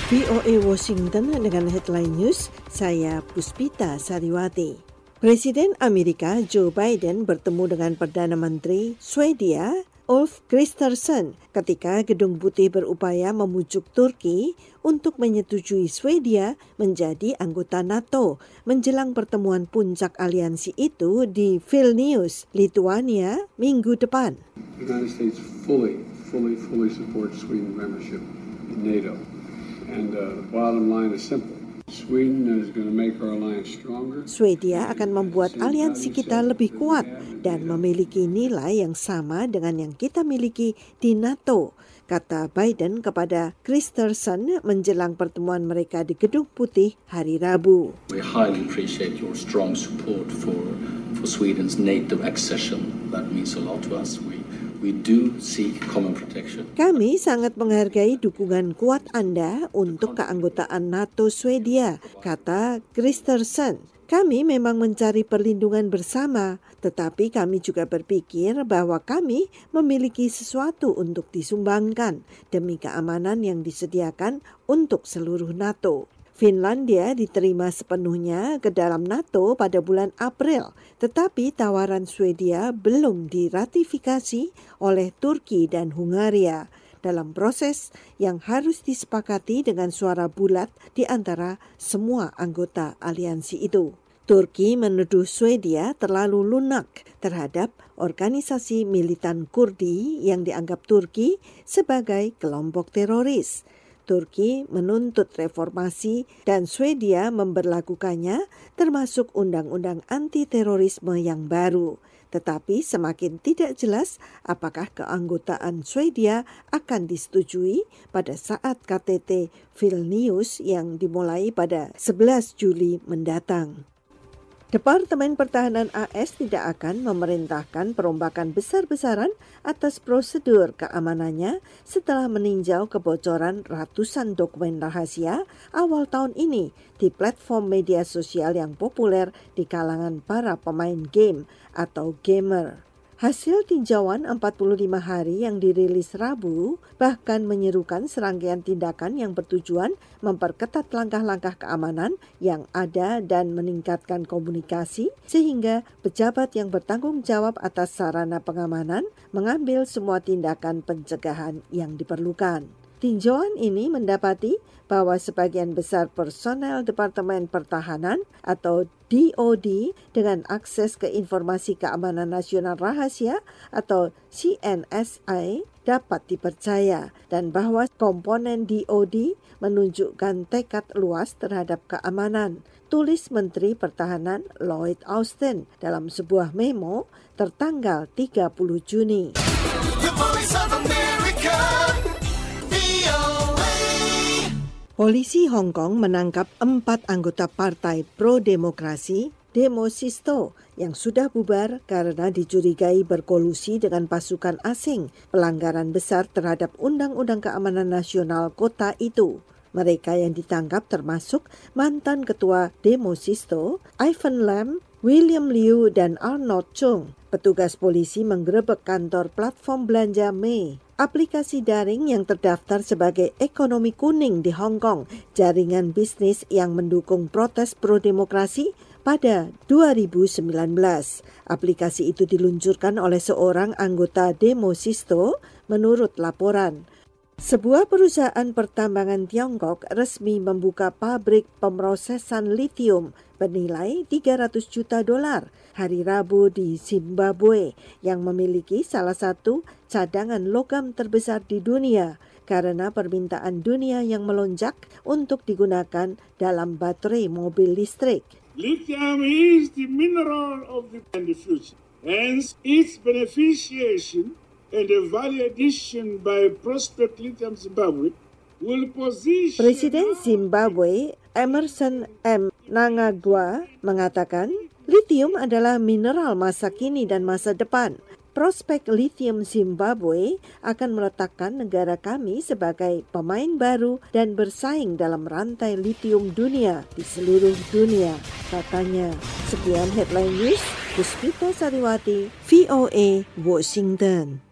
VOA Washington dengan headline news, saya Puspita Sariwati. Presiden Amerika Joe Biden bertemu dengan Perdana Menteri Swedia Ulf Kristersson ketika Gedung Putih berupaya memujuk Turki untuk menyetujui Swedia menjadi anggota NATO menjelang pertemuan puncak aliansi itu di Vilnius, Lithuania, minggu depan. The United States fully supports Sweden membership in NATO. And the bottom line is simple. Sweden is going to make our alliance stronger. Swedia akan membuat aliansi kita lebih kuat dan memiliki nilai yang sama dengan yang kita miliki di NATO, kata Biden kepada Kristersson menjelang pertemuan mereka di Gedung Putih hari Rabu. We highly appreciate your strong support for Sweden's NATO accession. That means a lot to us. We do seek common protection. Kami sangat menghargai dukungan kuat Anda untuk keanggotaan NATO Swedia, kata Kristersson. Kami memang mencari perlindungan bersama, tetapi kami juga berpikir bahwa kami memiliki sesuatu untuk disumbangkan demi keamanan yang disediakan untuk seluruh NATO. Finlandia diterima sepenuhnya ke dalam NATO pada bulan April, tetapi tawaran Swedia belum diratifikasi oleh Turki dan Hungaria dalam proses yang harus disepakati dengan suara bulat di antara semua anggota aliansi itu. Turki menuduh Swedia terlalu lunak terhadap organisasi militan Kurdi yang dianggap Turki sebagai kelompok teroris. Turki menuntut reformasi dan Swedia memberlakukannya termasuk undang-undang anti-terorisme yang baru. Tetapi semakin tidak jelas apakah keanggotaan Swedia akan disetujui pada saat KTT Vilnius yang dimulai pada 11 Juli mendatang. Departemen Pertahanan AS tidak akan memerintahkan perombakan besar-besaran atas prosedur keamanannya setelah meninjau kebocoran ratusan dokumen rahasia awal tahun ini di platform media sosial yang populer di kalangan para pemain game atau gamer. Hasil tinjauan 45 hari yang dirilis Rabu bahkan menyerukan serangkaian tindakan yang bertujuan memperketat langkah-langkah keamanan yang ada dan meningkatkan komunikasi sehingga pejabat yang bertanggung jawab atas sarana pengamanan mengambil semua tindakan pencegahan yang diperlukan. Tinjauan ini mendapati bahwa sebagian besar personel Departemen Pertahanan atau DoD dengan akses ke informasi keamanan nasional rahasia atau CNSI dapat dipercaya dan bahwa komponen DoD menunjukkan tekad luas terhadap keamanan, tulis Menteri Pertahanan Lloyd Austin dalam sebuah memo tertanggal 30 Juni. The Voice of America. Polisi Hong Kong menangkap 4 anggota Partai Pro-Demokrasi Demosisto yang sudah bubar karena dicurigai berkolusi dengan pasukan asing pelanggaran besar terhadap Undang-Undang Keamanan Nasional kota itu. Mereka yang ditangkap termasuk mantan ketua Demosisto, Ivan Lam, William Liu, dan Arnold Chung. Petugas polisi menggerebek kantor platform belanja Mei, aplikasi daring yang terdaftar sebagai ekonomi kuning di Hong Kong, jaringan bisnis yang mendukung protes pro-demokrasi pada 2019. Aplikasi itu diluncurkan oleh seorang anggota Demosisto menurut laporan. Sebuah perusahaan pertambangan Tiongkok resmi membuka pabrik pemrosesan litium bernilai $300 juta hari Rabu di Zimbabwe yang memiliki salah satu cadangan logam terbesar di dunia karena permintaan dunia yang melonjak untuk digunakan dalam baterai mobil listrik. Lithium is the mineral of the future. Hence, its beneficiation and the value addition by Prospect Lithium Zimbabwe will position... Presiden Zimbabwe Emmerson Mnangagwa mengatakan, litium adalah mineral masa kini dan masa depan. Prospek Lithium Zimbabwe akan meletakkan negara kami sebagai pemain baru dan bersaing dalam rantai litium dunia di seluruh dunia, katanya. Sekian headline news, Puspita Sariwati, VOA, Washington.